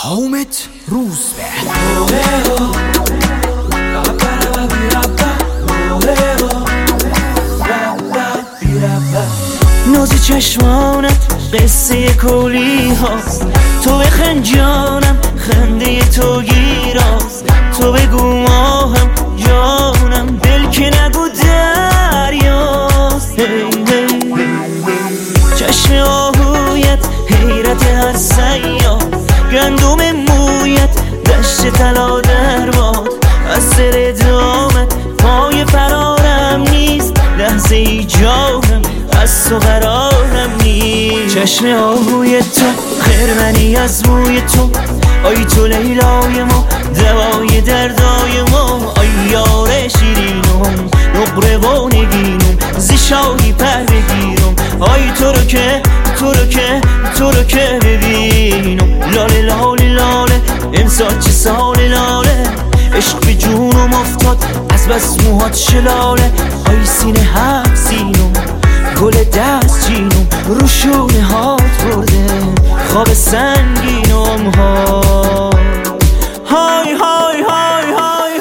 حامد روزبه نازی چشمانت قصه کلی هاست، تو بخند جانم خنده تو گیراست، تو بگو ماهم جانم دل که نگو دریاست. چشم آهویت حیرت هر سیاد، گندم مویت دشت طلا در باد، از سر دامت پای فرارم نیست، لحظه ای جانم از تو قرارم نیست. چشم آهوی تو خرمنی از موی تو، آی تو لیلای ما دوای دردای ما، آی یار شیرینم نقره و نگینم زی شاهی پر بگیرم، آی تو رو که ببینم. لاله لاله لاله امسال چه سال لاله، عشق به جونم افتاد از بس موهات شلاله، آی سینه هم سینم گل دست جینم، رو شونه هات برده خواب سنگینم های های های های های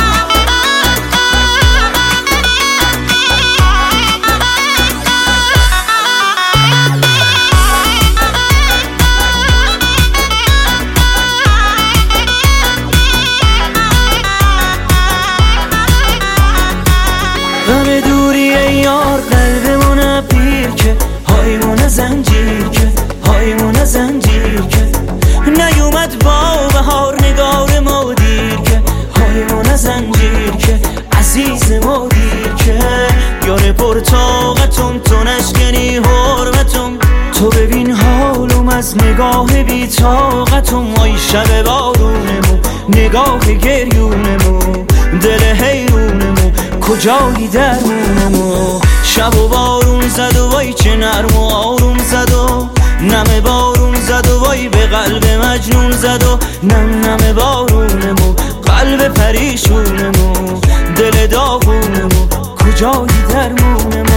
غم دوری ای یار قلبمون پیر که، هایمون زنجیر که، هایمون زنجیر که، نیومد با بهار نگار ما دیر که، هایمون زنجیر که، عزیز ما دیر که، یار پرتاقتم تو نشکنی حرمتم، تو ببین حالم از نگاه بی طاقتم، آی شب بارونمو نگاه گریونمو دل حیرونمو کجایی درمونمو، شب و بارون زد و وای چه نرم و آروم زد و نم بارون زد و وای به قلب مجنون زد و نم بارونمو قلب پریشونمو دل داغونمو کجایی درمونمو.